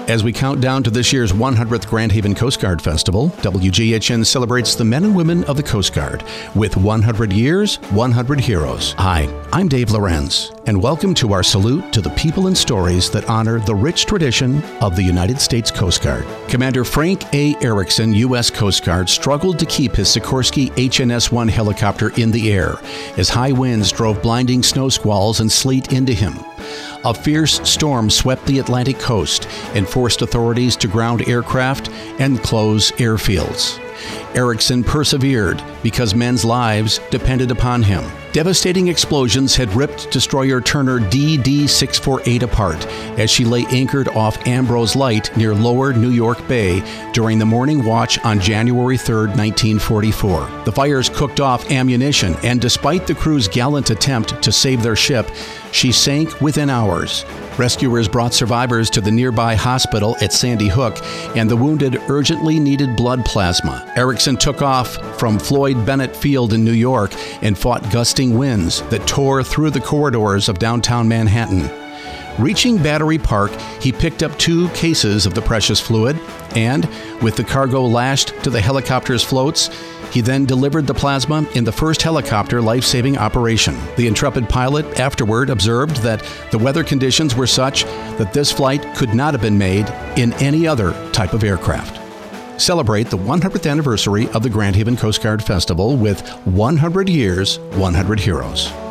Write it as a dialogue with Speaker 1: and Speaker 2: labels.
Speaker 1: As we count down to this year's 100th Grand Haven Coast Guard Festival, WGHN celebrates the men and women of the Coast Guard with 100 years, 100 heroes. Hi, I'm Dave Lorenz, and welcome to our salute to the people and stories that honor the rich tradition of the United States Coast Guard. Commander Frank A. Erickson, U.S. Coast Guard, struggled to keep his Sikorsky HNS-1 helicopter in the air as high winds drove blinding snow squalls and sleet into him. A fierce storm swept the Atlantic coast and forced authorities to ground aircraft and close airfields. Erickson persevered because men's lives depended upon him. Devastating explosions had ripped destroyer Turner DD-648 apart as she lay anchored off Ambrose Light near Lower New York Bay during the morning watch on January 3, 1944. The fires cooked off ammunition, and despite the crew's gallant attempt to save their ship, she sank within hours. Rescuers brought survivors to the nearby hospital at Sandy Hook, and the wounded urgently needed blood plasma. Erickson took off from Floyd Bennett Field in New York and fought gusting winds that tore through the corridors of downtown Manhattan. Reaching Battery Park, he picked up 2 cases of the precious fluid, and, with the cargo lashed to the helicopter's floats, he then delivered the plasma in the first helicopter life-saving operation. The intrepid pilot afterward observed that the weather conditions were such that this flight could not have been made in any other type of aircraft. Celebrate the 100th anniversary of the Grand Haven Coast Guard Festival with 100 Years, 100 Heroes.